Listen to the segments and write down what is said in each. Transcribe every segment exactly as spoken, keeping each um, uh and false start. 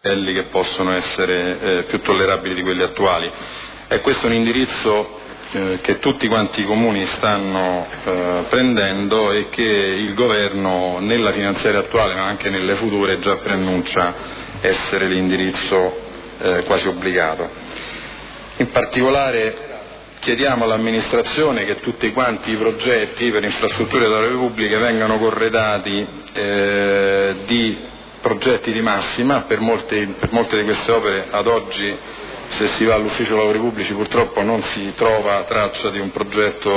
livelli che possono essere eh, più tollerabili di quelli attuali. È questo un indirizzo eh, che tutti quanti i comuni stanno eh, prendendo e che il governo nella finanziaria attuale ma anche nelle future già preannuncia essere l'indirizzo eh, quasi obbligato. In particolare chiediamo all'amministrazione che tutti quanti i progetti per infrastrutture delle opere pubbliche vengano corredati eh, di progetti di massima. Per molte, per molte di queste opere ad oggi, se si va all'ufficio lavori pubblici, purtroppo non si trova traccia di un progetto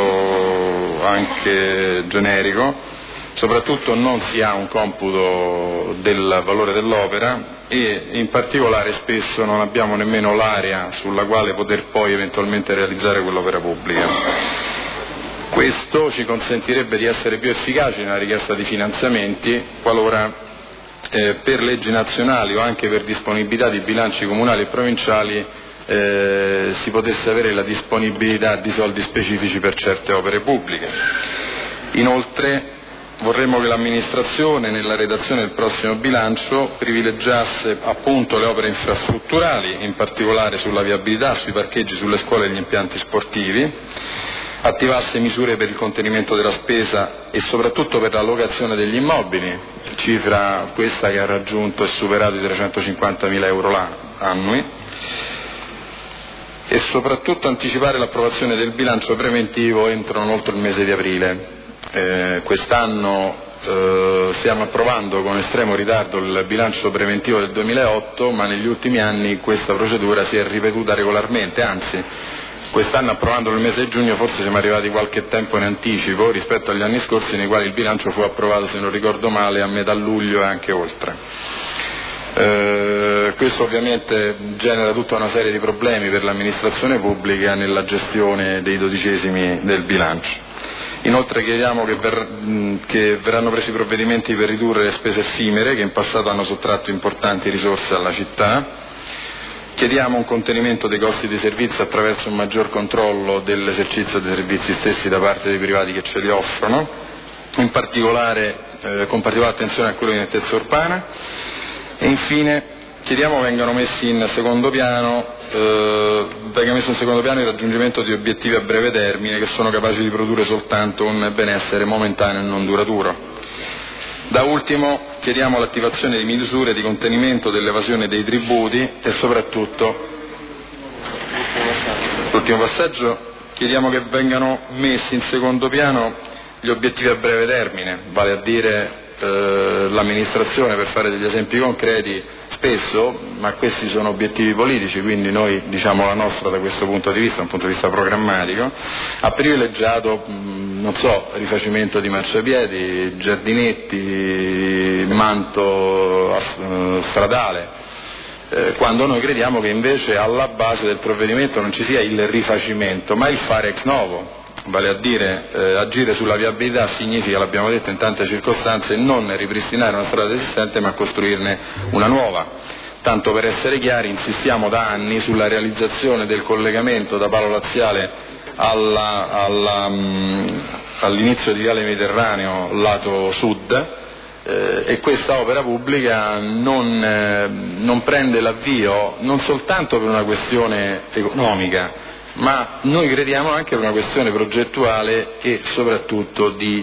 anche generico, soprattutto non si ha un computo del valore dell'opera e in particolare spesso non abbiamo nemmeno l'area sulla quale poter poi eventualmente realizzare quell'opera pubblica. Questo ci consentirebbe di essere più efficaci nella richiesta di finanziamenti qualora eh, per leggi nazionali o anche per disponibilità di bilanci comunali e provinciali eh, si potesse avere la disponibilità di soldi specifici per certe opere pubbliche. Inoltre vorremmo che l'amministrazione nella redazione del prossimo bilancio privilegiasse appunto le opere infrastrutturali, in particolare sulla viabilità, sui parcheggi, sulle scuole e gli impianti sportivi, attivasse misure per il contenimento della spesa e soprattutto per l'allocazione degli immobili, cifra questa che ha raggiunto e superato i trecentocinquantamila euro annui, e soprattutto anticipare l'approvazione del bilancio preventivo entro non oltre il mese di aprile. Eh, quest'anno eh, stiamo approvando con estremo ritardo il bilancio preventivo del duemilaotto, ma negli ultimi anni questa procedura si è ripetuta regolarmente, anzi quest'anno approvandolo nel mese di giugno forse siamo arrivati qualche tempo in anticipo rispetto agli anni scorsi nei quali il bilancio fu approvato, se non ricordo male, a metà luglio e anche oltre. Eh, questo ovviamente genera tutta una serie di problemi per l'amministrazione pubblica nella gestione dei dodicesimi del bilancio. Inoltre chiediamo che, ver- che verranno presi provvedimenti per ridurre le spese effimere che in passato hanno sottratto importanti risorse alla città. Chiediamo un contenimento dei costi dei servizi attraverso un maggior controllo dell'esercizio dei servizi stessi da parte dei privati che ce li offrono, in particolare, eh, con particolare attenzione a quello di nettezza urbana. E infine chiediamo vengano messi in secondo piano Eh, venga messo in secondo piano il raggiungimento di obiettivi a breve termine che sono capaci di produrre soltanto un benessere momentaneo e non duraturo. Da ultimo chiediamo l'attivazione di misure di contenimento dell'evasione dei tributi e soprattutto, l'ultimo passaggio, chiediamo che vengano messi in secondo piano gli obiettivi a breve termine, vale a dire eh, l'amministrazione, per fare degli esempi concreti, spesso, ma questi sono obiettivi politici, quindi noi diciamo la nostra da questo punto di vista, da un punto di vista programmatico, ha privilegiato, non so, rifacimento di marciapiedi, giardinetti, manto stradale, eh, quando noi crediamo che invece alla base del provvedimento non ci sia il rifacimento, ma il fare ex novo. Vale a dire eh, agire sulla viabilità significa, l'abbiamo detto in tante circostanze, non ripristinare una strada esistente ma costruirne una nuova. Tanto per essere chiari, insistiamo da anni sulla realizzazione del collegamento da Palo Laziale alla, alla, um, all'inizio di Viale Mediterraneo lato sud eh, e questa opera pubblica non, eh, non prende l'avvio non soltanto per una questione economica, ma noi crediamo anche per una questione progettuale e soprattutto di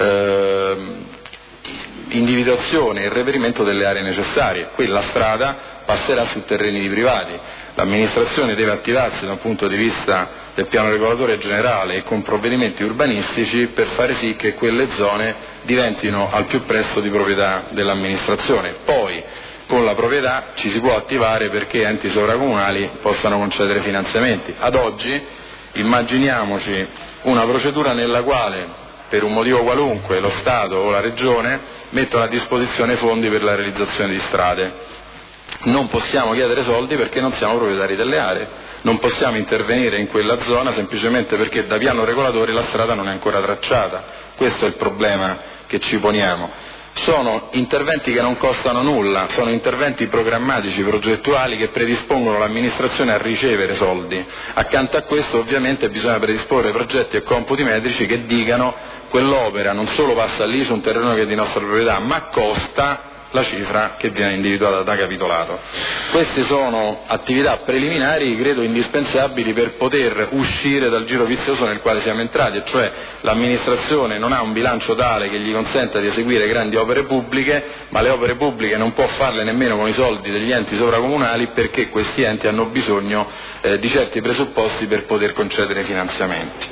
eh, individuazione e reperimento delle aree necessarie. Quella strada passerà su terreni di privati. L'amministrazione deve attivarsi da un punto di vista del piano regolatore generale e con provvedimenti urbanistici per fare sì che quelle zone diventino al più presto di proprietà dell'amministrazione. Poi con la proprietà ci si può attivare perché enti sovracomunali possano concedere finanziamenti. Ad oggi immaginiamoci una procedura nella quale per un motivo qualunque lo Stato o la Regione mettono a disposizione fondi per la realizzazione di strade. Non possiamo chiedere soldi perché non siamo proprietari delle aree, non possiamo intervenire in quella zona semplicemente perché da piano regolatore la strada non è ancora tracciata. Questo è il problema che ci poniamo. Sono interventi che non costano nulla, sono interventi programmatici, progettuali che predispongono l'amministrazione a ricevere soldi. Accanto a questo ovviamente bisogna predisporre progetti e computi metrici che dicano quell'opera non solo passa lì su un terreno che è di nostra proprietà, ma costa la cifra che viene individuata da capitolato. Queste sono attività preliminari, credo indispensabili per poter uscire dal giro vizioso nel quale siamo entrati, e cioè l'amministrazione non ha un bilancio tale che gli consenta di eseguire grandi opere pubbliche, ma le opere pubbliche non può farle nemmeno con i soldi degli enti sovracomunali, perché questi enti hanno bisogno eh, di certi presupposti per poter concedere finanziamenti.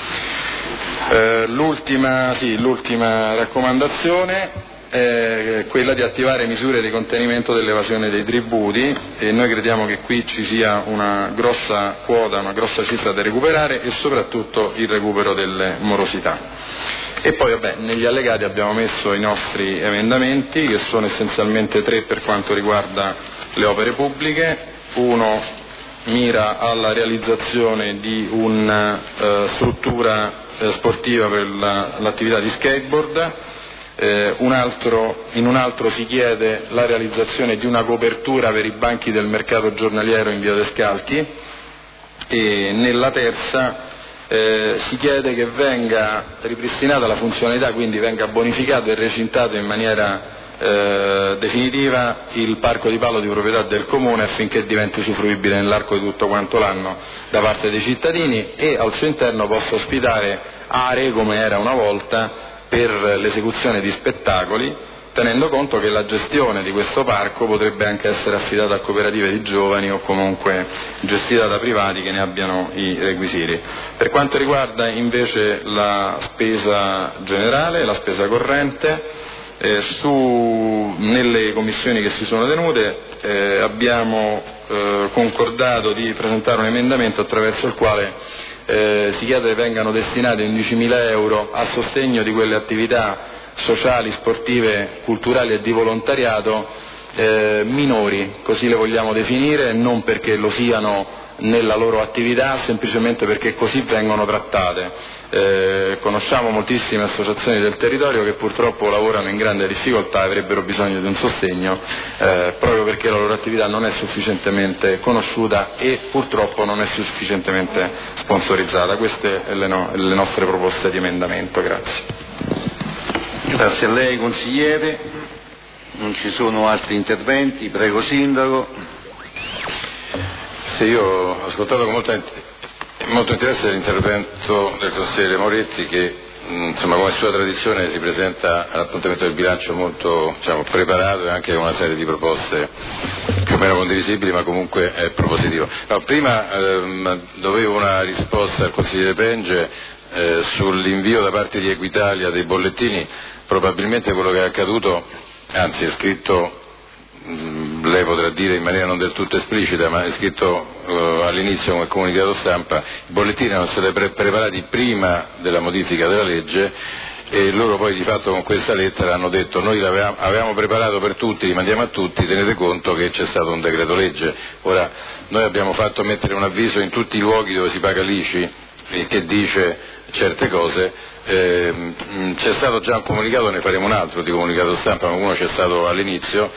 Eh, l'ultima, sì, l'ultima raccomandazione è quella di attivare misure di contenimento dell'evasione dei tributi, e noi crediamo che qui ci sia una grossa quota, una grossa cifra da recuperare, e soprattutto il recupero delle morosità. E poi vabbè, negli allegati abbiamo messo i nostri emendamenti, che sono essenzialmente tre per quanto riguarda le opere pubbliche. Uno mira alla realizzazione di una uh, struttura uh, sportiva per la, l'attività di skateboard. Eh, un altro, in un altro si chiede la realizzazione di una copertura per i banchi del mercato giornaliero in via Descalchi, e nella terza eh, si chiede che venga ripristinata la funzionalità, quindi venga bonificato e recintato in maniera eh, definitiva il parco di palo di proprietà del Comune, affinché diventi usufruibile nell'arco di tutto quanto l'anno da parte dei cittadini, e al suo interno possa ospitare aree come era una volta per l'esecuzione di spettacoli, tenendo conto che la gestione di questo parco potrebbe anche essere affidata a cooperative di giovani o comunque gestita da privati che ne abbiano i requisiti. Per quanto riguarda invece la spesa generale, la spesa corrente, eh, su, nelle commissioni che si sono tenute eh, abbiamo eh, concordato di presentare un emendamento attraverso il quale Eh, si chiede che vengano destinati undicimila euro a sostegno di quelle attività sociali, sportive, culturali e di volontariato eh, minori, così le vogliamo definire, non perché lo siano nella loro attività, semplicemente perché così vengono trattate. Eh, conosciamo moltissime associazioni del territorio che purtroppo lavorano in grande difficoltà e avrebbero bisogno di un sostegno eh, proprio perché la loro attività non è sufficientemente conosciuta e purtroppo non è sufficientemente sponsorizzata. Queste sono le, no- le nostre proposte di emendamento. Grazie. Grazie a lei consigliere. Non ci sono altri interventi. Prego Sindaco. Sì, io ho ascoltato con molta, molto interesse l'intervento del consigliere Moretti, che insomma, come sua tradizione si presenta all'appuntamento del bilancio molto, diciamo, preparato e anche con una serie di proposte più o meno condivisibili, ma comunque è propositivo. No, prima ehm, dovevo una risposta al consigliere Penge eh, sull'invio da parte di Equitalia dei bollettini. Probabilmente quello che è accaduto, anzi è scritto, lei potrà dire in maniera non del tutto esplicita, ma è scritto uh, all'inizio come comunicato stampa, i bollettini erano stati pre- preparati prima della modifica della legge, e loro poi di fatto con questa lettera hanno detto: noi l'avevamo avevamo preparato per tutti, li mandiamo a tutti, tenete conto che c'è stato un decreto legge. Ora, noi abbiamo fatto mettere un avviso in tutti i luoghi dove si paga l'I C I eh, che dice certe cose. Eh, c'è stato già un comunicato, ne faremo un altro di comunicato stampa, ma uno c'è stato all'inizio,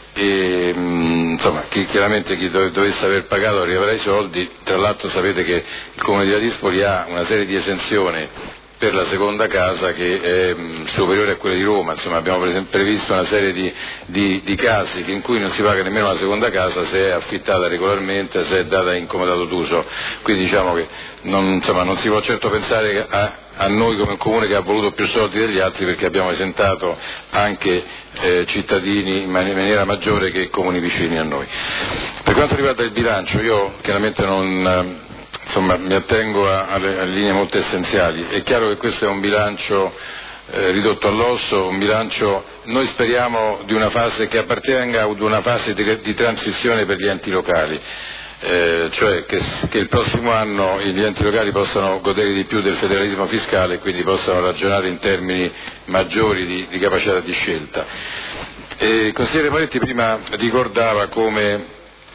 e insomma chi, chiaramente chi dov- dovesse aver pagato arriverà i soldi. Tra l'altro sapete che il Comune di Ladispoli ha una serie di esenzioni per la seconda casa che è mh, superiore a quella di Roma. Insomma, abbiamo pre- previsto una serie di, di, di casi in cui non si paga nemmeno la seconda casa se è affittata regolarmente, se è data in comodato d'uso. Quindi diciamo che non, insomma, non si può certo pensare a, a noi come un comune che ha voluto più soldi degli altri, perché abbiamo esentato anche eh, cittadini in maniera maggiore che comuni vicini a noi. Per quanto riguarda il bilancio, io chiaramente non... Insomma, mi attengo a, alle, alle linee molto essenziali. È chiaro che questo è un bilancio eh, ridotto all'osso, un bilancio, noi speriamo di una fase che appartenga ad una fase di, di transizione per gli enti locali, eh, cioè che, che il prossimo anno gli enti locali possano godere di più del federalismo fiscale e quindi possano ragionare in termini maggiori di, di capacità di scelta. E il consigliere Moretti prima ricordava come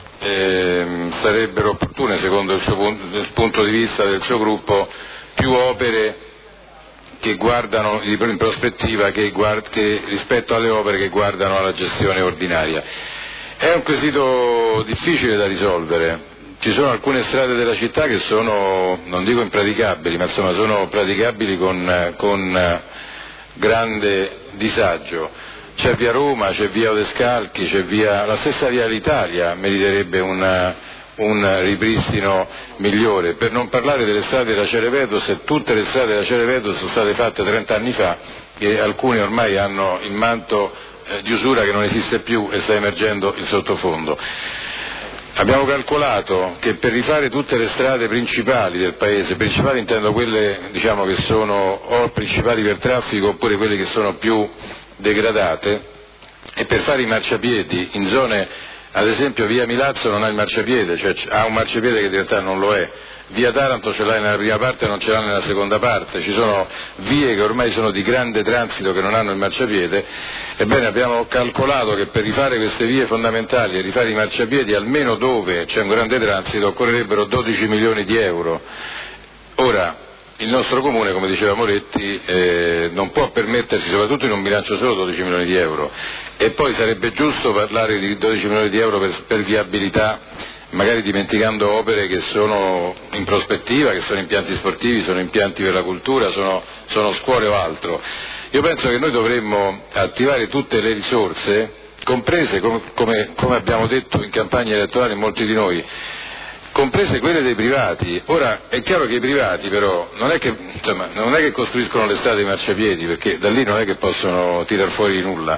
Eh, sarebbero opportune, secondo il, suo punto, il punto di vista del suo gruppo, più opere che guardano in prospettiva che, guard, che rispetto alle opere che guardano alla gestione ordinaria. È un quesito difficile da risolvere. Ci sono alcune strade della città che sono, non dico impraticabili, ma insomma sono praticabili con, con grande disagio. c'è via Roma, c'è via Odescalchi, c'è via, la stessa via l'Italia meriterebbe una, un ripristino migliore, per non parlare delle strade della Cerevedo, se tutte le strade della Cerevedo sono state fatte trenta anni fa e alcune ormai hanno il manto eh, di usura che non esiste più e sta emergendo il sottofondo. Abbiamo calcolato che per rifare tutte le strade principali del paese, principali intendo quelle diciamo che sono o principali per traffico oppure quelle che sono più degradate, e per fare i marciapiedi in zone, ad esempio via Milazzo non ha il marciapiede, cioè ha un marciapiede che in realtà non lo è, via Taranto ce l'ha nella prima parte e non ce l'ha nella seconda parte, ci sono vie che ormai sono di grande transito che non hanno il marciapiede. Ebbene, abbiamo calcolato che per rifare queste vie fondamentali e rifare i marciapiedi almeno dove c'è un grande transito occorrerebbero dodici milioni di euro. Ora, il nostro comune, come diceva Moretti, eh, non può permettersi, soprattutto in un bilancio solo, dodici milioni di euro, e poi sarebbe giusto parlare di dodici milioni di euro per, per viabilità, magari dimenticando opere che sono in prospettiva, che sono impianti sportivi, sono impianti per la cultura, sono, sono scuole o altro. Io penso che noi dovremmo attivare tutte le risorse, comprese, come, come, come abbiamo detto in campagna elettorale molti di noi, comprese quelle dei privati. Ora è chiaro che i privati però non è che, insomma, non è che costruiscono le strade e i marciapiedi, perché da lì non è che possono tirar fuori nulla,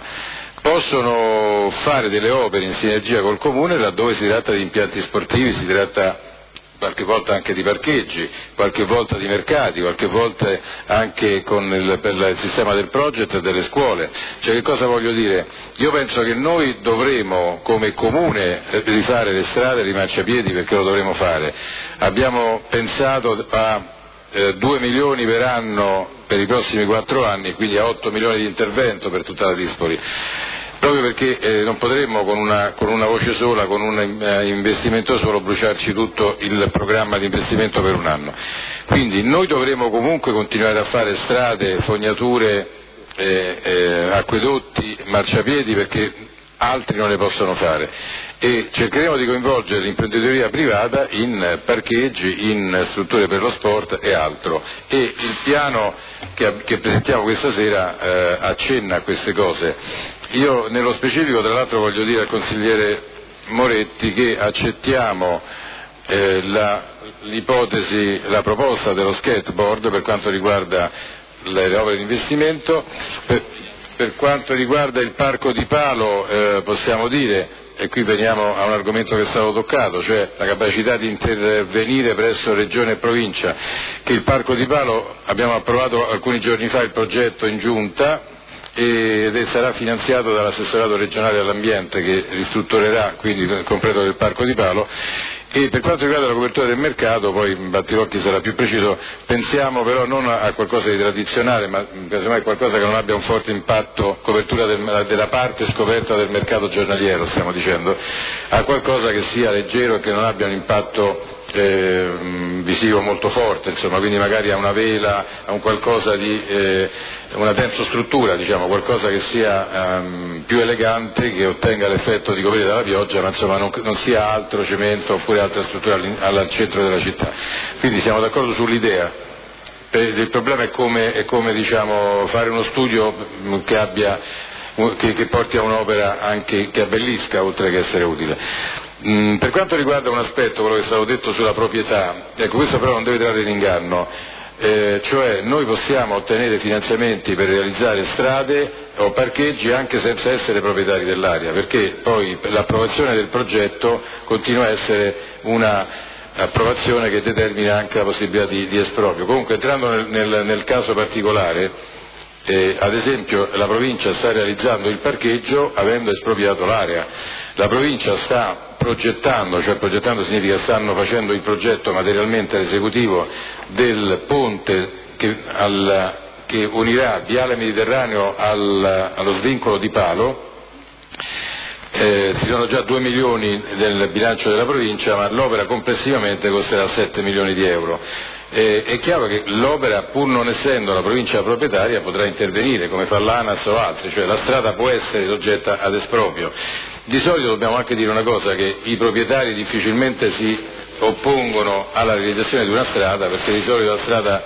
possono fare delle opere in sinergia col comune laddove si tratta di impianti sportivi, si tratta qualche volta anche di parcheggi, qualche volta di mercati, qualche volta anche con il, per il sistema del progetto e delle scuole. Cioè, che cosa voglio dire? Io penso che noi dovremo come comune rifare le strade e i marciapiedi, perché lo dovremo fare. Abbiamo pensato a eh, due milioni per anno per i prossimi quattro anni, quindi a otto milioni di intervento per tutta la Dispoli. Proprio perché eh, non potremmo con una, con una voce sola, con un eh, investimento solo, bruciarci tutto il programma di investimento per un anno. Quindi noi dovremo comunque continuare a fare strade, fognature, eh, eh, acquedotti, marciapiedi, perché altri non ne possono fare, e cercheremo di coinvolgere l'imprenditoria privata in parcheggi, in strutture per lo sport e altro, e il piano che, che presentiamo questa sera eh, accenna a queste cose. Io nello specifico tra l'altro voglio dire al consigliere Moretti che accettiamo eh, la, l'ipotesi, la proposta dello skateboard per quanto riguarda le, le opere di investimento. Per, per quanto riguarda il parco di Palo eh, possiamo dire, e qui veniamo a un argomento che è stato toccato, cioè la capacità di intervenire presso Regione e Provincia, che il parco di Palo abbiamo approvato alcuni giorni fa il progetto in giunta ed sarà finanziato dall'assessorato regionale all'ambiente che ristrutturerà quindi il completo del parco di Palo. E per quanto riguarda la copertura del mercato, poi Battilocchi sarà più preciso, pensiamo però non a qualcosa di tradizionale, ma casomai qualcosa che non abbia un forte impatto, copertura del, della parte scoperta del mercato giornaliero, stiamo dicendo, a qualcosa che sia leggero e che non abbia un impatto eh, visivo molto forte, insomma, quindi magari a una vela, a un qualcosa di eh, una tensostruttura, diciamo, qualcosa che sia um, più elegante, che ottenga l'effetto di coprire dalla pioggia, ma insomma non, non sia altro cemento oppure altra struttura al centro della città. Quindi siamo d'accordo sull'idea. Il problema è come, è come diciamo, fare uno studio che abbia che, che porti a un'opera anche che abbellisca oltre che essere utile. Mm, per quanto riguarda un aspetto, quello che è stato detto sulla proprietà, ecco, questo però non deve trarre in inganno, eh, cioè noi possiamo ottenere finanziamenti per realizzare strade o parcheggi anche senza essere proprietari dell'area, perché poi l'approvazione del progetto continua a essere una approvazione che determina anche la possibilità di, di esproprio. Comunque, entrando nel, nel, nel caso particolare, Eh, ad esempio la provincia sta realizzando il parcheggio avendo espropriato l'area, la provincia sta progettando, cioè progettando significa stanno facendo il progetto materialmente all'esecutivo del ponte che, al, che unirà Viale Mediterraneo al, allo svincolo di Palo. Eh, ci sono già due milioni nel bilancio della provincia, ma l'opera complessivamente costerà sette milioni di euro. Eh, è chiaro che l'opera, pur non essendo la provincia proprietaria, potrà intervenire come fa l'ANAS o altri, cioè la strada può essere soggetta ad esproprio. Di solito dobbiamo anche dire una cosa, che i proprietari difficilmente si oppongono alla realizzazione di una strada, perché di solito la strada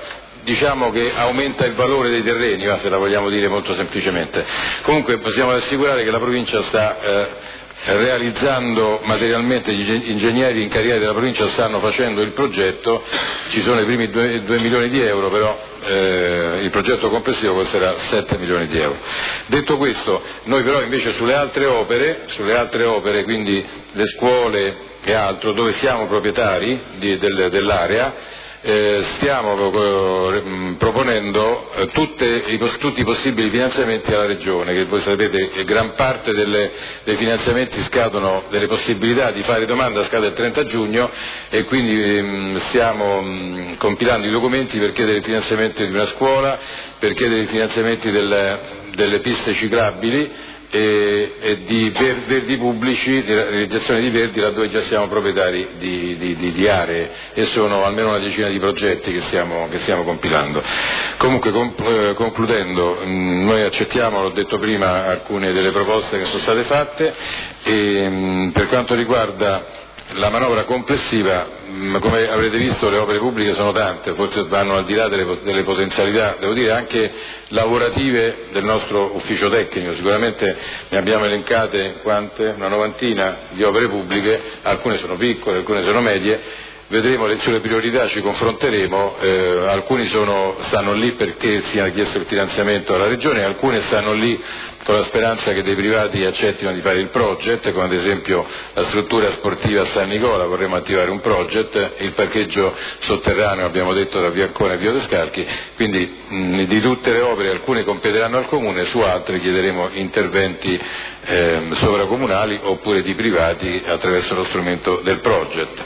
diciamo che aumenta il valore dei terreni, se la vogliamo dire molto semplicemente. Comunque possiamo assicurare che la provincia sta eh, realizzando materialmente, gli ingegneri incaricati della provincia stanno facendo il progetto, ci sono i primi due milioni di euro, però eh, il progetto complessivo costerà sette milioni di euro. Detto questo, noi però invece sulle altre opere, sulle altre opere, quindi le scuole e altro, dove siamo proprietari di, del, dell'area, Eh, stiamo eh, proponendo eh, tutte, i, tutti i possibili finanziamenti alla Regione, che voi sapete che gran parte delle, dei finanziamenti scadono, delle possibilità di fare domanda scade il trenta giugno e quindi mh, stiamo mh, compilando i documenti per chiedere il finanziamento di una scuola, per chiedere i finanziamenti del, delle piste ciclabili e, e di ver, verdi pubblici, di realizzazione di verdi laddove già siamo proprietari di, di, di, di aree, e sono almeno una decina di progetti che stiamo, che stiamo compilando. Comunque comp- concludendo, mh, noi accettiamo, l'ho detto prima, alcune delle proposte che sono state fatte e mh, per quanto riguarda la manovra complessiva, come avrete visto le opere pubbliche sono tante, forse vanno al di là delle, delle potenzialità, devo dire anche lavorative del nostro ufficio tecnico, sicuramente ne abbiamo elencate quante? Una novantina di opere pubbliche, alcune sono piccole, alcune sono medie, vedremo sulle priorità, ci confronteremo, eh, alcuni sono, stanno lì perché sia chiesto il finanziamento alla Regione, alcune stanno lì con la speranza che dei privati accettino di fare il project, come ad esempio la struttura sportiva a San Nicola, vorremmo attivare un project, il parcheggio sotterraneo abbiamo detto da Via Ancona e Via De Scalchi, quindi mh, di tutte le opere alcune competeranno al Comune, su altre chiederemo interventi eh, sovracomunali oppure di privati attraverso lo strumento del project.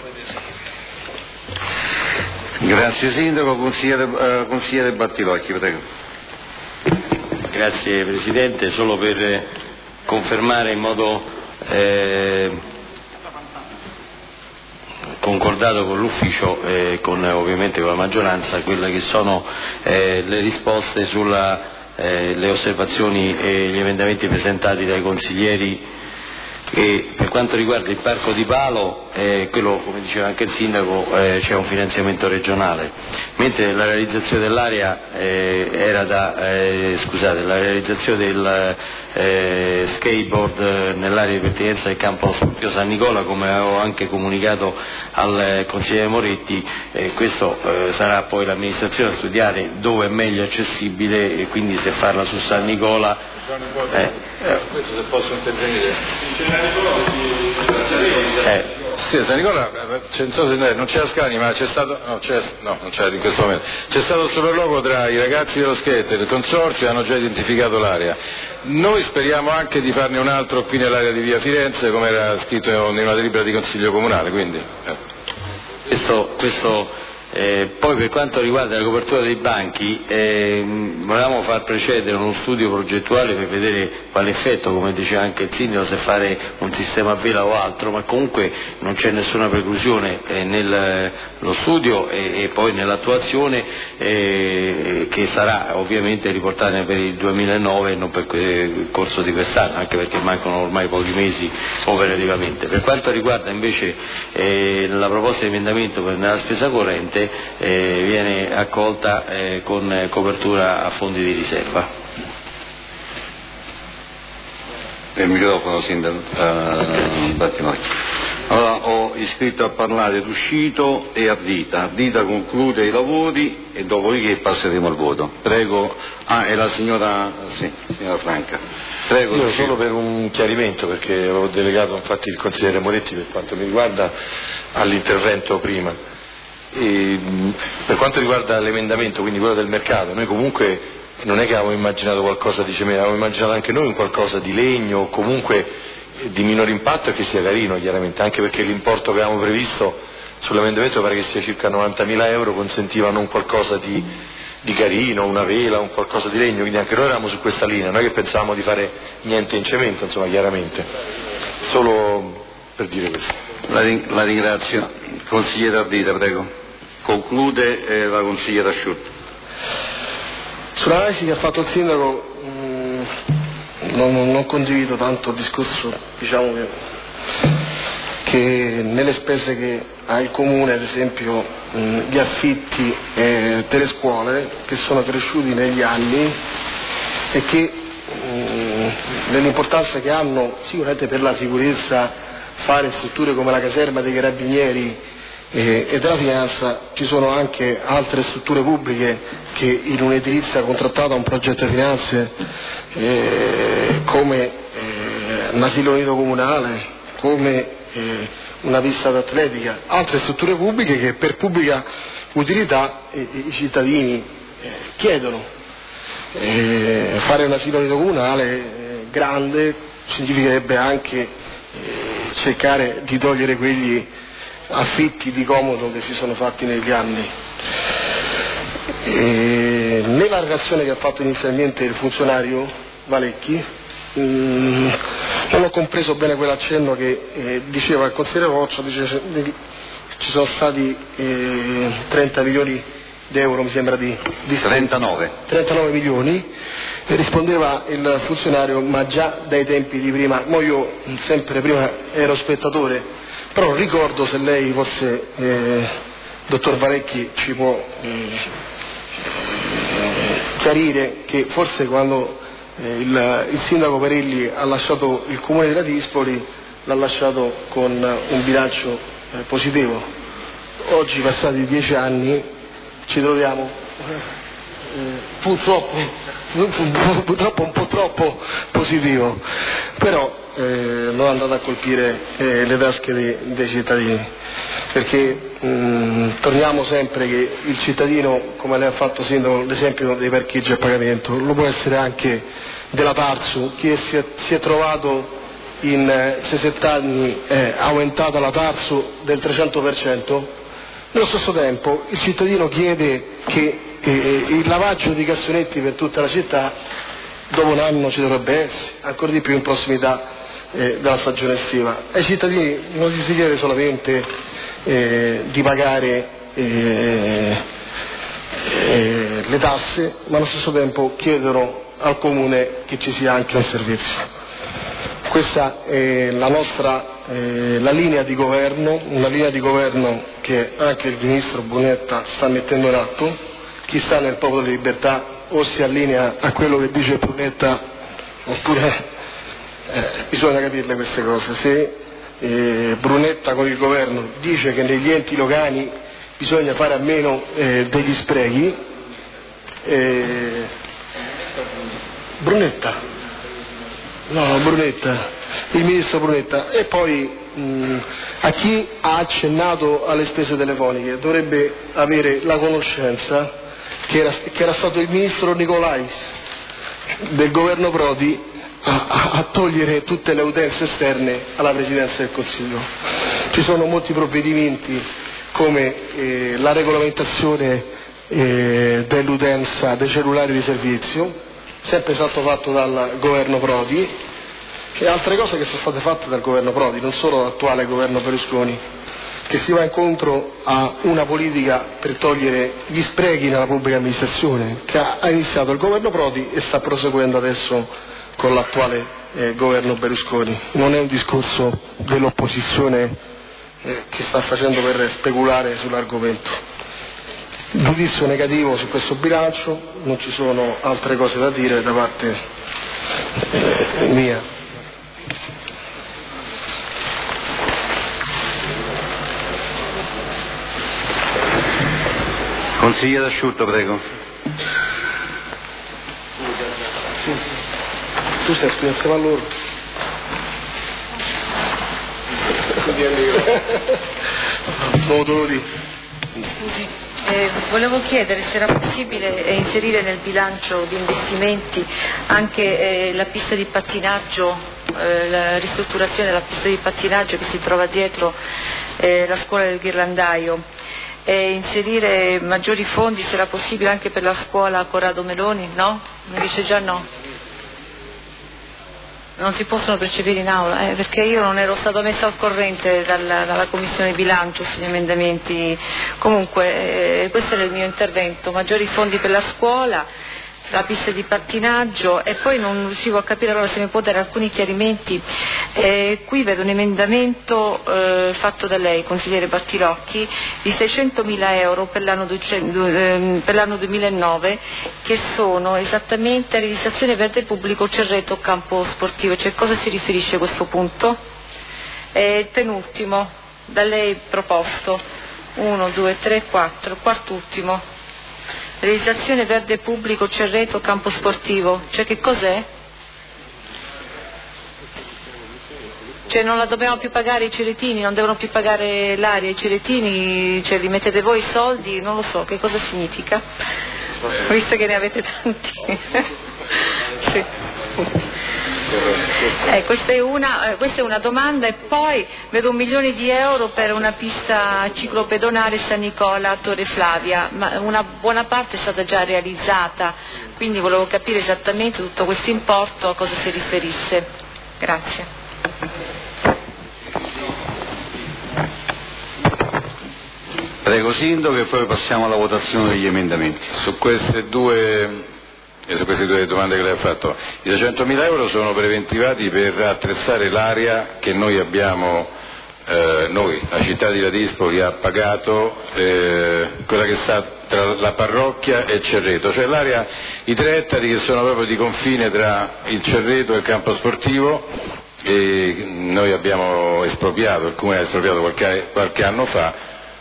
Grazie Sindaco, consigliere, uh, consigliere Battilocchi, prego. Grazie Presidente, solo per confermare in modo eh, concordato con l'ufficio e con, ovviamente con la maggioranza quelle che sono eh, le risposte sulle eh, osservazioni e gli emendamenti presentati dai consiglieri. E per quanto riguarda il Parco di Palo, eh, quello, come diceva anche il Sindaco, eh, c'è un finanziamento regionale, mentre la realizzazione dell'area eh, era da, eh, scusate, la realizzazione del eh, skateboard nell'area di pertinenza del campo sportivo San Nicola, come avevo anche comunicato al consigliere Moretti, eh, questo eh, sarà poi l'amministrazione a studiare dove è meglio accessibile e quindi se farla su San Nicola. Eh, eh, questo se posso intervenire. Eh. Sì, a San Nicola non c'era Scani, ma c'è stato, no, c'è, no, non c'era in questo momento, c'è stato il sopralluogo tra i ragazzi dello skate e del consorzio e hanno già identificato l'area. Noi speriamo anche di farne un altro qui nell'area di Via Firenze, come era scritto in una delibera di Consiglio Comunale, quindi. Eh. Questo, questo Eh, poi per quanto riguarda la copertura dei banchi, eh, volevamo far precedere uno studio progettuale per vedere quale effetto, come diceva anche il Sindaco, se fare un sistema a vela o altro, ma comunque non c'è nessuna preclusione eh, nello studio e, e poi nell'attuazione eh, che sarà ovviamente riportata per il duemilanove e non per il corso di quest'anno, anche perché mancano ormai pochi mesi operativamente. Per quanto riguarda invece eh, la proposta di emendamento per la spesa corrente, Eh, viene accolta eh, con eh, copertura a fondi di riserva. Il microfono, Sindaco. Uh, allora, ho iscritto a parlare Ruscito e Ardita. Ardita conclude i lavori e dopodiché passeremo al voto. Prego. Ah, è la signora, sì, signora Franca. Prego. Io solo per un chiarimento, perché avevo delegato infatti il consigliere Moretti per quanto mi riguarda all'intervento prima. E, per quanto riguarda l'emendamento, quindi quello del mercato, noi comunque non è che avevamo immaginato qualcosa di cemento, avevamo immaginato anche noi un qualcosa di legno o comunque di minore impatto e che sia carino, chiaramente, anche perché l'importo che avevamo previsto sull'emendamento pare che sia circa novantamila euro, consentivano un qualcosa di, di carino, una vela, un qualcosa di legno, quindi anche noi eravamo su questa linea, non è che pensavamo di fare niente in cemento, insomma, chiaramente, solo per dire questo. La, la ringrazio. Consigliere Ardita, prego. Conclude eh, la consigliera Asciutto. Sull'analisi che ha fatto il Sindaco mh, non, non condivido tanto il discorso, diciamo che, che nelle spese che ha il Comune, ad esempio mh, gli affitti eh, delle scuole, che sono cresciuti negli anni e che mh, nell'importanza che hanno sicuramente per la sicurezza fare strutture come la caserma dei Carabinieri eh, e della Finanza, ci sono anche altre strutture pubbliche che in un'edilizia contrattata a un progetto di finanze eh, come eh, un asilo nido comunale, come eh, una pista d'atletica, altre strutture pubbliche che per pubblica utilità eh, i cittadini eh, chiedono. Eh, fare un asilo nido comunale eh, grande significherebbe anche eh, cercare di togliere quegli affitti di comodo che si sono fatti negli anni. E nella relazione che ha fatto inizialmente il funzionario Valecchi mh, non ho compreso bene quell'accenno che eh, diceva il consigliere Roccia, dice, ci sono stati eh, trenta milioni di euro, mi sembra di, di trentanove. trentanove milioni, e rispondeva il funzionario ma già dai tempi di prima, mo io sempre prima ero spettatore, però ricordo, se lei forse eh, dottor Valecchi ci può eh, chiarire, che forse quando eh, il, il sindaco Perilli ha lasciato il comune di Latispoli l'ha lasciato con un bilancio eh, positivo. Oggi, passati dieci anni, ci troviamo eh, purtroppo, purtroppo un po' troppo positivo, però eh, non è andato a colpire eh, le tasche dei, dei cittadini, perché mh, torniamo sempre che il cittadino, come lei ha fatto sindaco, l'esempio dei parcheggi a pagamento, lo può essere anche della Tarsu, chi è, si, è, si è trovato in eh, sessanta anni eh, aumentata la Tarsu del trecento per cento, nello stesso tempo il cittadino chiede che eh, il lavaggio di cassonetti per tutta la città dopo un anno ci dovrebbe essere, ancora di più in prossimità eh, della stagione estiva. Ai cittadini non gli si chiede solamente eh, di pagare eh, eh, le tasse, ma allo stesso tempo chiedono al Comune che ci sia anche un servizio. Questa è la nostra eh, la linea di governo, una linea di governo che anche il ministro Brunetta sta mettendo in atto. Chi sta nel Popolo di Libertà o si allinea a quello che dice Brunetta, oppure eh, bisogna capirle queste cose. Se eh, Brunetta con il governo dice che negli enti locali bisogna fare a meno eh, degli sprechi, eh, Brunetta No, Brunetta, il ministro Brunetta, e poi mh, a chi ha accennato alle spese telefoniche dovrebbe avere la conoscenza che era, che era stato il ministro Nicolais del governo Prodi a, a, a togliere tutte le utenze esterne alla Presidenza del Consiglio. Ci sono molti provvedimenti come eh, la regolamentazione eh, dell'utenza dei cellulari di servizio, sempre stato fatto dal governo Prodi, e altre cose che sono state fatte dal governo Prodi, non solo dall'attuale governo Berlusconi, che si va incontro a una politica per togliere gli sprechi nella pubblica amministrazione che ha iniziato il governo Prodi e sta proseguendo adesso con l'attuale eh, governo Berlusconi. Non è un discorso dell'opposizione eh, che sta facendo per speculare sull'argomento. Giudizio negativo su questo bilancio, non ci sono altre cose da dire da parte eh, mia. Consigliere Asciutto, prego. Sì, sì. Tu sei spiegazione a loro. Non te lo dico. Scusi, eh, volevo chiedere se era possibile eh, inserire nel bilancio di investimenti anche eh, la pista di pattinaggio, eh, la ristrutturazione della pista di pattinaggio che si trova dietro eh, la scuola del Ghirlandaio, e inserire maggiori fondi, se era possibile, anche per la scuola Corrado Meloni, no? Mi dice già no. Non si possono percepire in aula, eh, perché io non ero stata messa al corrente dalla, dalla Commissione Bilancio sugli emendamenti. Comunque eh, questo era il mio intervento: maggiori fondi per la scuola, la pista di pattinaggio, e poi non riuscivo a capire, allora se mi può dare alcuni chiarimenti. Eh, qui vedo un emendamento eh, fatto da lei, consigliere Bartirocchi, di seicentomila euro per l'anno, duecento, eh, per l'anno duemilanove, che sono esattamente a realizzazione verde pubblico Cerreto campo sportivo. Cioè, cosa si riferisce a questo punto? Eh, il penultimo, da lei proposto, uno, due, tre, quattro, quart'ultimo. Realizzazione verde pubblico Cerreto campo sportivo, cioè che cos'è? Cioè non la dobbiamo più pagare i ceretini, non devono più pagare l'aria i ceretini, cioè li mettete voi i soldi, non lo so, che cosa significa? Visto che ne avete tanti. Sì. Eh, questa, è una, eh, questa è una domanda, e poi vedo un milione di euro per una pista ciclopedonale San Nicola a Torre Flavia, ma una buona parte è stata già realizzata, quindi volevo capire esattamente tutto questo importo a cosa si riferisse. Grazie. Prego Sindaco, e poi passiamo alla votazione degli emendamenti. Su queste due E su queste due domande che lei ha fatto, i seicentomila euro sono preventivati per attrezzare l'area che noi abbiamo, eh, noi, la città di Ladispoli ha pagato, eh, quella che sta tra la parrocchia e Cerreto, cioè l'area, i tre ettari che sono proprio di confine tra il Cerreto e il campo sportivo, e noi abbiamo espropriato, il Comune ha espropriato qualche, qualche anno fa,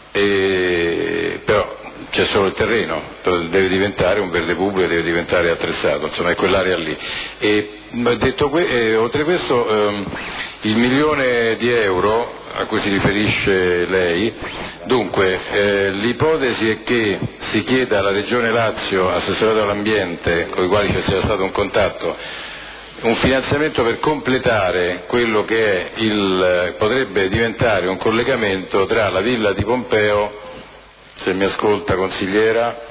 e, però c'è solo il terreno, deve diventare un verde pubblico, deve diventare attrezzato, insomma è quell'area lì. E detto que- eh, oltre questo, ehm, il milione di euro a cui si riferisce lei, dunque eh, l'ipotesi è che si chieda alla Regione Lazio, assessorato all'ambiente, con i quali c'è stato un contatto, un finanziamento per completare quello che è il, potrebbe diventare un collegamento tra la villa di Pompeo, se mi ascolta consigliera,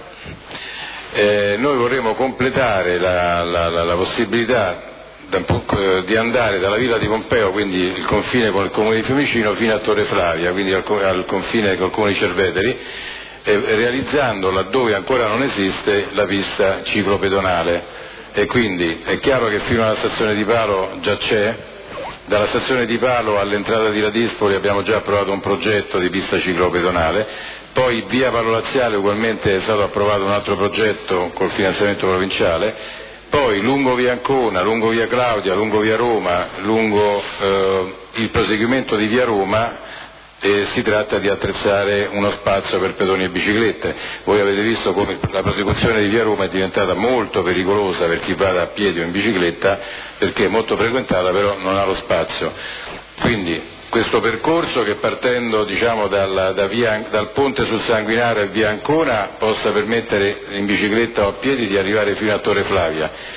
eh, noi vorremmo completare la, la, la, la possibilità di andare dalla villa di Pompeo, quindi il confine con il comune di Fiumicino, fino a Torre Flavia, quindi al, al confine col comune di Cerveteri, eh, realizzando laddove ancora non esiste la pista ciclopedonale. E quindi è chiaro che fino alla stazione di Palo già c'è, dalla stazione di Palo all'entrata di Ladispoli abbiamo già approvato un progetto di pista ciclopedonale, poi via Palo Laziale ugualmente è stato approvato un altro progetto col finanziamento provinciale, poi lungo via Ancona, lungo via Claudia, lungo via Roma, lungo eh, il proseguimento di via Roma, e si tratta di attrezzare uno spazio per pedoni e biciclette. Voi avete visto come la prosecuzione di via Roma è diventata molto pericolosa per chi vada a piedi o in bicicletta, perché è molto frequentata, però non ha lo spazio. Quindi questo percorso, che partendo diciamo dal, da via, dal ponte sul Sanguinaro e via Ancona, possa permettere in bicicletta o a piedi di arrivare fino a Torre Flavia.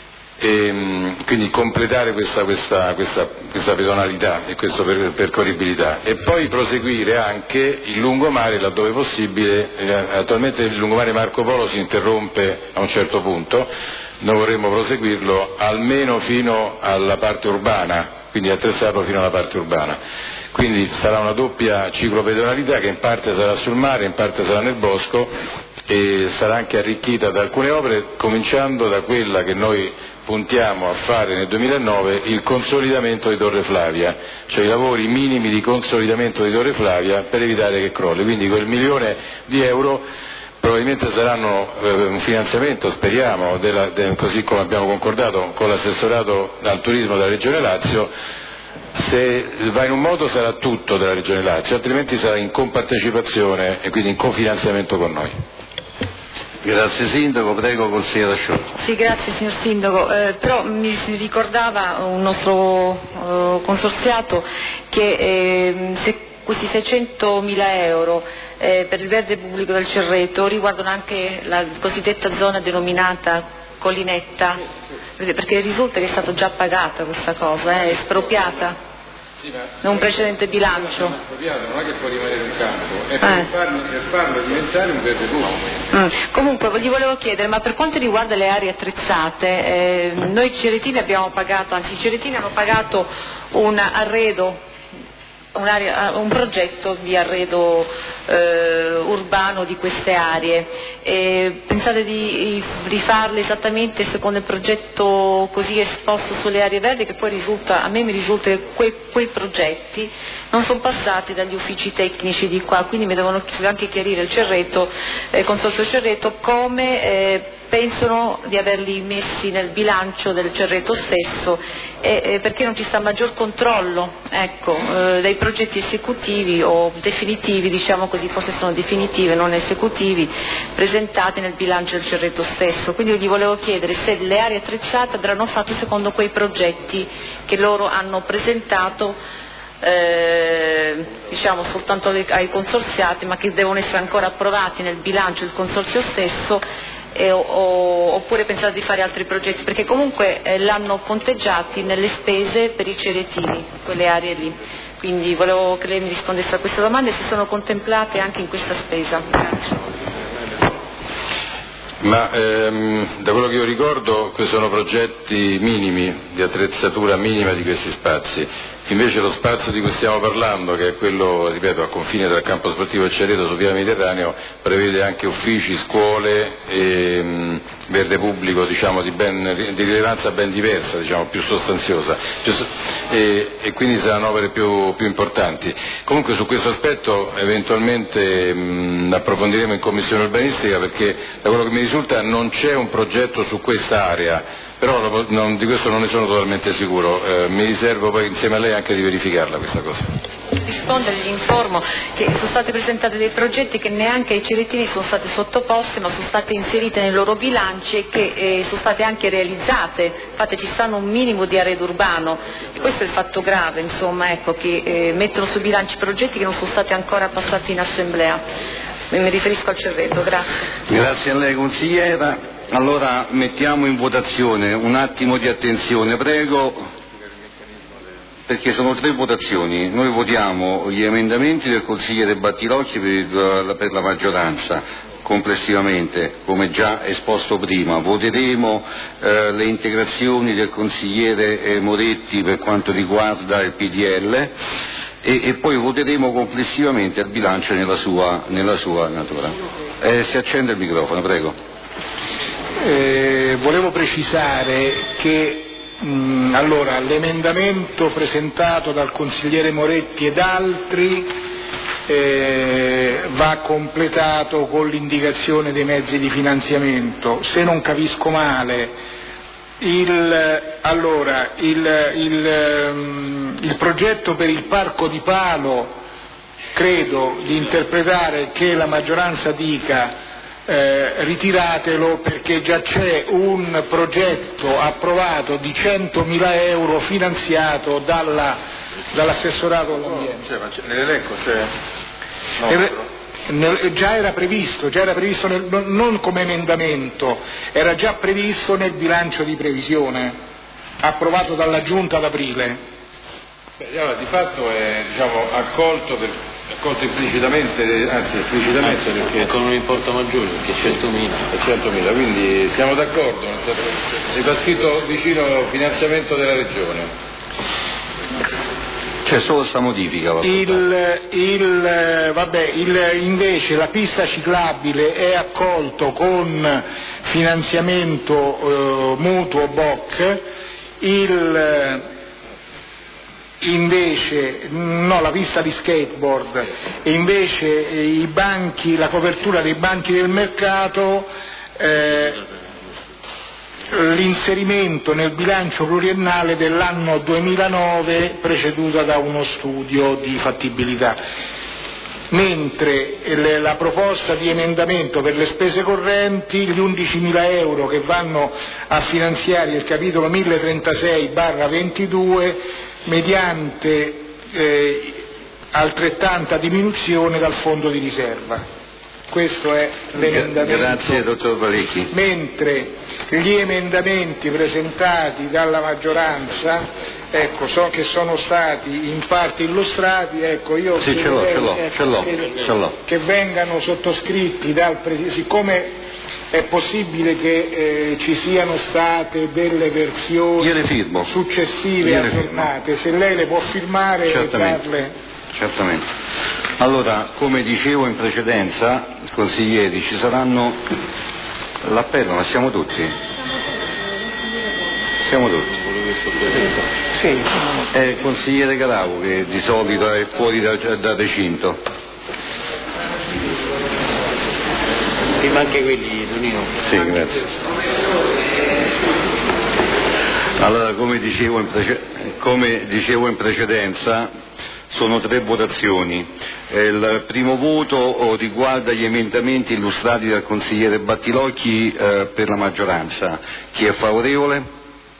E, quindi completare questa, questa, questa, questa pedonalità e questa per, percorribilità, e poi proseguire anche il lungomare laddove possibile. Attualmente il lungomare Marco Polo si interrompe a un certo punto, noi vorremmo proseguirlo almeno fino alla parte urbana, quindi attrezzarlo fino alla parte urbana. Quindi sarà una doppia ciclopedonalità che in parte sarà sul mare, in parte sarà nel bosco, e sarà anche arricchita da alcune opere, cominciando da quella che noi puntiamo a fare nel duemilanove, il consolidamento di Torre Flavia, cioè i lavori minimi di consolidamento di Torre Flavia per evitare che crolli. Quindi quel milione di euro probabilmente saranno eh, un finanziamento, speriamo, della, de, così come abbiamo concordato con l'assessorato al turismo della Regione Lazio. Se va in un modo sarà tutto della Regione Lazio, altrimenti sarà in compartecipazione e quindi in cofinanziamento con noi. Grazie Sindaco, prego consigliere Ascioli. Sì, grazie signor Sindaco, eh, però mi si ricordava un nostro eh, consorziato che eh, se questi seicentomila euro eh, per il verde pubblico del Cerreto riguardano anche la cosiddetta zona denominata Collinetta, perché risulta che è stata già pagata questa cosa, eh, è espropriata. Sì, da un precedente bilancio. Non è che può rimanere in campo, è eh. per, farlo, per farlo diventare un verde pubblico. Mm. Comunque gli volevo chiedere, ma per quanto riguarda le aree attrezzate, eh, noi ceretini abbiamo pagato, anzi i ceretini hanno pagato un arredo un'area, un progetto di arredo eh, urbano di queste aree. E pensate di rifarle esattamente secondo il progetto così esposto sulle aree verdi, che poi risulta, a me mi risulta che quei, quei progetti non sono passati dagli uffici tecnici di qua, quindi mi devono anche chiarire il Cerreto, il Consorzio Cerreto, come eh, pensano di averli messi nel bilancio del Cerreto stesso, e, e perché non ci sta maggior controllo, ecco, eh, dei progetti esecutivi o definitivi, diciamo così, forse sono definitivi, non esecutivi, presentati nel bilancio del Cerreto stesso. Quindi io gli volevo chiedere se le aree attrezzate andranno fatte secondo quei progetti che loro hanno presentato, Eh, diciamo soltanto ai consorziati, ma che devono essere ancora approvati nel bilancio del consorzio stesso, eh, o, oppure pensate di fare altri progetti, perché comunque eh, l'hanno conteggiati nelle spese per i ceretini, quelle aree lì. Quindi volevo che lei mi rispondesse a questa domanda e se sono contemplate anche in questa spesa. Grazie. Ma ehm, da quello che io ricordo, questi sono progetti minimi, di attrezzatura minima di questi spazi. Invece lo spazio di cui stiamo parlando, che è quello, ripeto, a confine tra il campo sportivo e Cerreto su via Mediterraneo, prevede anche uffici, scuole e mh, verde pubblico, diciamo, di, ben, di rilevanza ben diversa, diciamo, più sostanziosa, e, e quindi saranno opere più, più importanti. Comunque su questo aspetto eventualmente mh, approfondiremo in commissione urbanistica, perché da quello che mi risulta non c'è un progetto su questa area, però non, di questo non ne sono totalmente sicuro, eh, mi riservo poi insieme a lei anche di verificarla questa cosa. Rispondo, gli informo che sono stati presentati dei progetti che neanche ai ceretini sono stati sottoposti, ma sono state inserite nei loro bilanci e che eh, sono state anche realizzate. Infatti ci stanno un minimo di arredo urbano, e questo è il fatto grave, insomma, ecco, che eh, mettono sui bilanci progetti che non sono stati ancora passati in assemblea. Mi riferisco al Cerreto, grazie. Grazie a lei consigliera. Allora mettiamo in votazione, un attimo di attenzione, prego, perché sono tre votazioni. Noi votiamo gli emendamenti del consigliere Battilocchi per, il, per la maggioranza complessivamente, come già esposto prima. Voteremo eh, le integrazioni del consigliere eh, Moretti per quanto riguarda il P D L e, e poi voteremo complessivamente il bilancio nella sua, nella sua natura. Eh, si accende il microfono, prego. Eh, volevo precisare che mh, allora, l'emendamento presentato dal consigliere Moretti ed altri eh, va completato con l'indicazione dei mezzi di finanziamento. Se non capisco male, il, allora, il, il, um, il progetto per il Parco di Palo, credo di interpretare che la maggioranza dica Eh, ritiratelo perché già c'è un progetto approvato di centomila euro finanziato dalla, dall'assessorato all'ambiente. Cioè, ma c'è, nell'elenco c'è? No, Era, nel, già era previsto, già era previsto nel, non come emendamento, era già previsto nel bilancio di previsione approvato dalla Giunta ad aprile. Beh, allora, di fatto è, diciamo, accolto per accolto implicitamente, anzi esplicitamente, perché con un importo maggiore, perché centomila. è centomila, quindi siamo d'accordo, si fa scritto vicino finanziamento della regione. C'è solo sta modifica. Il, il, vabbè, il, invece la pista ciclabile è accolto con finanziamento eh, mutuo B O C, il invece no, la pista di skateboard e invece i banchi, la copertura dei banchi del mercato, eh, l'inserimento nel bilancio pluriennale dell'anno duemilanove preceduta da uno studio di fattibilità, mentre le, la proposta di emendamento per le spese correnti, gli undicimila euro che vanno a finanziare il capitolo mille trentasei barra ventidue mediante eh, altrettanta diminuzione dal fondo di riserva. Questo è l'emendamento. Grazie dottor Valecchi. Mentre gli emendamenti presentati dalla maggioranza, ecco, so che sono stati in parte illustrati, ecco, io sì, ce l'ho, ce l'ho, ecco, ce l'ho, che, ce l'ho. che vengano sottoscritti dal Presidente, siccome è possibile che eh, ci siano state delle versioni Io le firmo. successive Io le aggiornate, firmo. se lei le può firmare e darle. Certamente. Allora, come dicevo in precedenza, consiglieri, ci saranno l'appello, ma siamo tutti? Siamo tutti. Sì. È il consigliere Caravo che di solito è fuori da, da recinto. Ti manca quelli, Tonino? Sì, grazie. Allora, come dicevo in, prece- come dicevo in precedenza, sono tre votazioni. Il primo voto riguarda gli emendamenti illustrati dal consigliere Battilocchi eh, per la maggioranza. Chi è favorevole?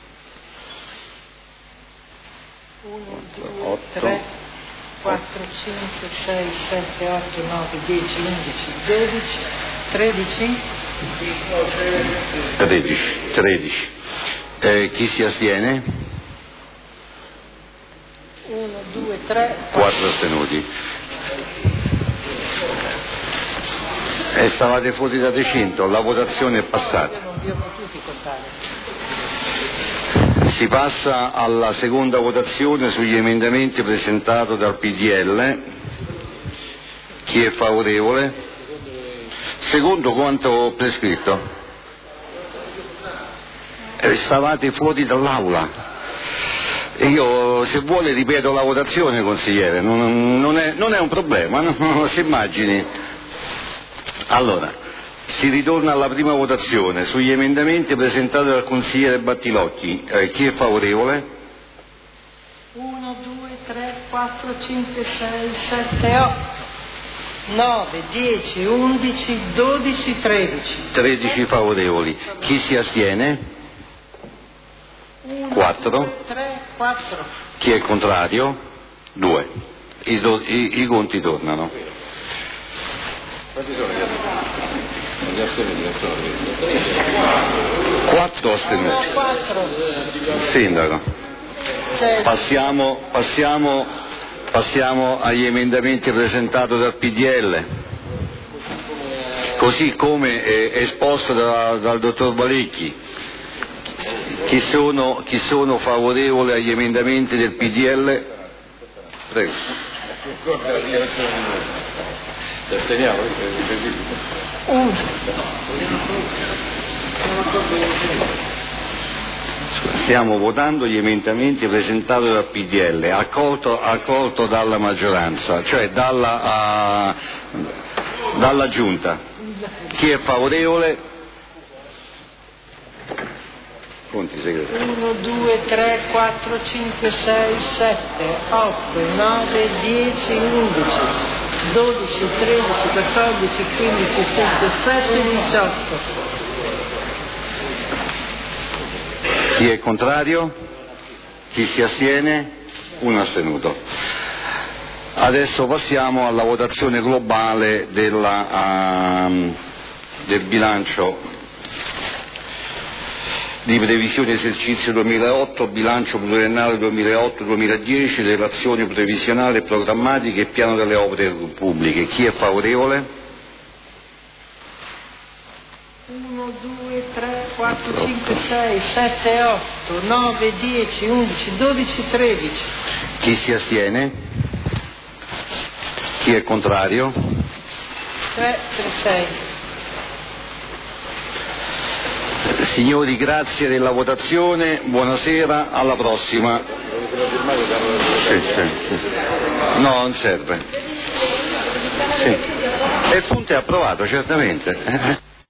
uno, due, tre, quattro, cinque, sei, sette, otto, nove, dieci, undici, dodici, tredici? tredici. tredici. Eh, chi si astiene? uno, due, tre, quattro astenuti. E stavate fuori da recinto, la votazione è passata. non vi ho potuti contare. Si passa alla seconda votazione sugli emendamenti presentati dal P D L. Chi è favorevole? Secondo quanto prescritto? Eh, stavate fuori dall'aula. Io, se vuole, ripeto la votazione, consigliere, non, non, è, non è un problema, no? Si immagini. Allora, si ritorna alla prima votazione sugli emendamenti presentati dal consigliere Battilocchi. Eh, chi è favorevole? uno, due, tre, quattro, cinque, sei, sette, otto, nove, dieci, undici, dodici, tredici. tredici favorevoli. Chi si astiene? uno, quattro. due, tre, quattro. Chi è contrario? due. I, do, i, i conti tornano. Quanti sono gli astenuti? quattro astenuti. No, quattro. Sindaco. Sei. Passiamo, passiamo, passiamo agli emendamenti presentati dal P D L. Così come eh, esposto da, dal dottor Valecchi. Chi sono, chi sono favorevoli agli emendamenti del P D L? Prego. uno. Stiamo votando gli emendamenti presentati dal P D L, accolto, accolto dalla maggioranza, cioè dalla, uh, dalla Giunta. Chi è favorevole? Conti segreti. uno, due, tre, quattro, cinque, sei, sette, otto, nove, dieci, undici, dodici, tredici, quattordici, quindici, sedici, diciassette, diciotto. Chi è contrario? Chi si astiene? Un astenuto. Adesso passiamo alla votazione globale della, uh, del bilancio di previsione esercizio duemilaotto, bilancio pluriennale duemilaotto duemiladieci, relazioni previsionali e programmatiche e piano delle opere pubbliche. Chi è favorevole? uno, due, tre, quattro, cinque, sei, sette, otto, nove, dieci, undici, dodici, tredici. Chi si astiene? Chi è contrario? tre, tre, sei. Signori, grazie della votazione, buonasera, alla prossima. Sì, sì, sì. No, non serve. Sì. E il punto è approvato, certamente.